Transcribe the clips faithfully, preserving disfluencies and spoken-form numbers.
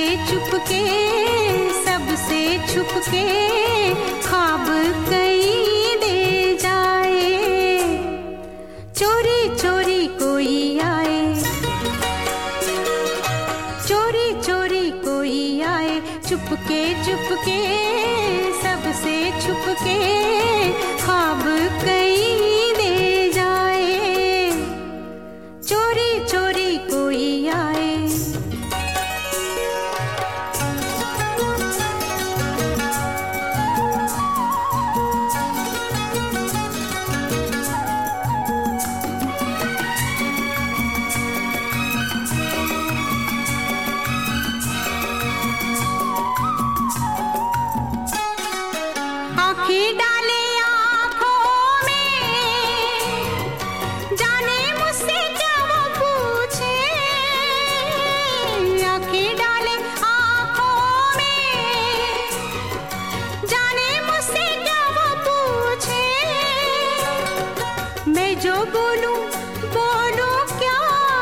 चुपके सबसे छुपके ख्वाब कहीं दे जाए, चोरी चोरी कोई आए, चोरी चोरी कोई आए, चुपके चुपके सबसे छुपके ख्वाब कहीं दे जाए, चोरी चोरी कोई आए। आँखें डाले आँखों में, जाने मुझसे क्या वो पूछे, आँखें डाले आँखों में, जाने मुझसे क्या वो पूछे, मैं जो बोलूं बोलूं क्या,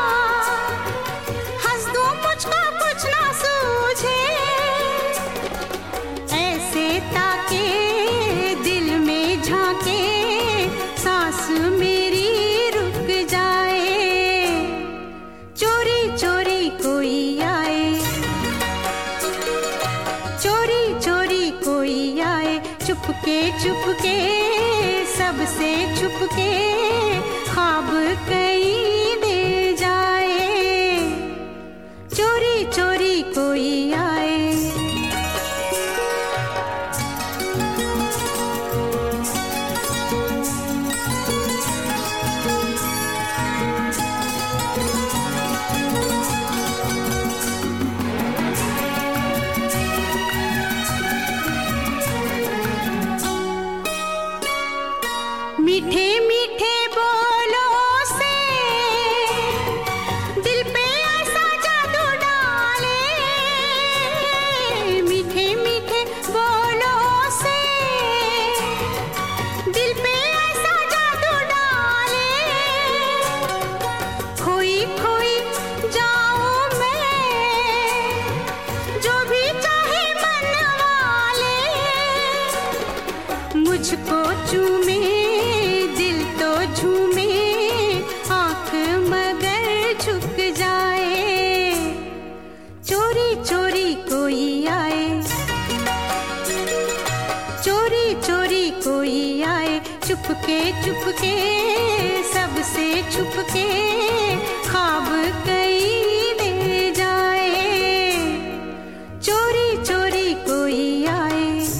हंस दूं मुझको कुछ ना सूझे, ऐसे ताके सांस मेरी रुक जाए, चोरी चोरी कोई आए, चोरी चोरी कोई आए, चुपके चुपके सबसे छुपके ख्वाब कहीं दे जाए, चोरी चोरी कोई आए। मीठे मीठे बोलों से दिल पे ऐसा जादू डाले, मीठे मीठे बोलों से दिल पे ऐसा जादू डाले, खोई खोई जाऊं मैं जो भी चाहे मन वाले, मुझको चूमे झूमे आँख मगर झुक जाए, चोरी चोरी कोई आए, चोरी चोरी कोई आए, चुपके चुपके सबसे छुपके ख्वाब कहीं दे जाए, चोरी चोरी कोई आए।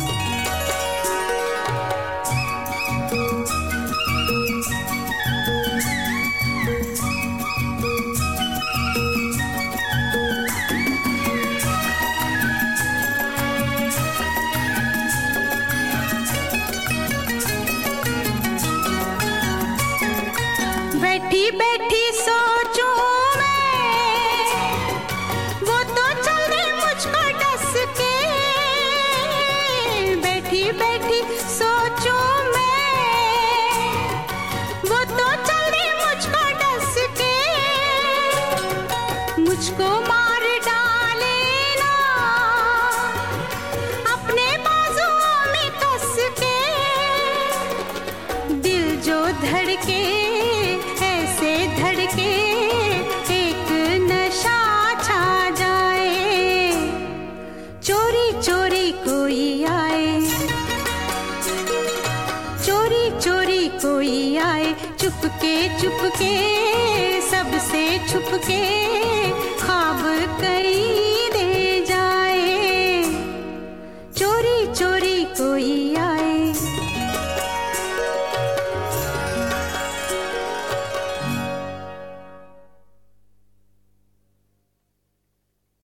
बैठी बैठी सोचूं मैं, वो तो चल दे मुझको डस के, बैठी बैठी सोचूं मैं, वो तो चल दे मुझको डस के, मुझको मार डाले ना अपने बाजुओं में कस के, दिल जो धड़के ऐसे धड़के एक नशा छा जाए, चोरी चोरी कोई आए, चोरी चोरी कोई आए, चुपके चुपके सबसे छुपके ख्वाब कहीं